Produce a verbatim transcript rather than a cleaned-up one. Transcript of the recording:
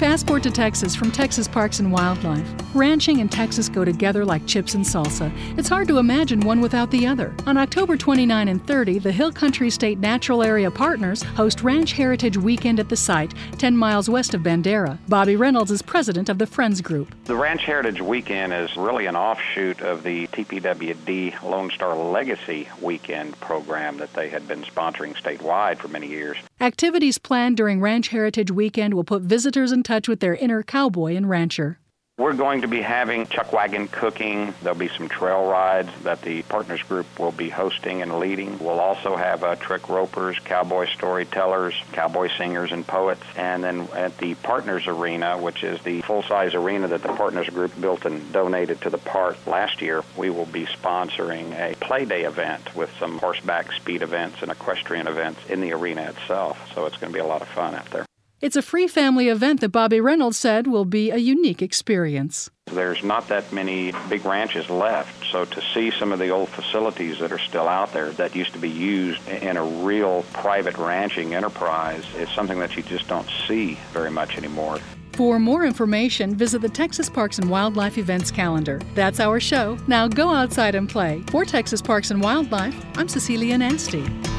Passport to Texas from Texas Parks and Wildlife. Ranching and Texas go together like chips and salsa. It's hard to imagine one without the other. On October twenty-ninth and thirtieth, the Hill Country State Natural Area Partners host Ranch Heritage Weekend at the site, ten miles west of Bandera. Bobby Reynolds is president of the Friends Group. The Ranch Heritage Weekend is really an offshoot of the T P W D Lone Star Legacy Weekend program that they had been sponsoring statewide for many years. Activities planned during Ranch Heritage Weekend will put visitors in touch with their inner cowboy and rancher. We're going to be having chuck wagon cooking. There'll be some trail rides that the Partners Group will be hosting and leading. We'll also have uh, trick ropers, cowboy storytellers, cowboy singers and poets. And then at the Partners Arena, which is the full-size arena that the Partners Group built and donated to the park last year, we will be sponsoring a play day event with some horseback speed events and equestrian events in the arena itself. So it's going to be a lot of fun out there. It's a free family event that Bobby Reynolds said will be a unique experience. There's not that many big ranches left, so to see some of the old facilities that are still out there that used to be used in a real private ranching enterprise is something that you just don't see very much anymore. For more information, visit the Texas Parks and Wildlife events calendar. That's our show. Now go outside and play. For Texas Parks and Wildlife, I'm Cecilia Nasty.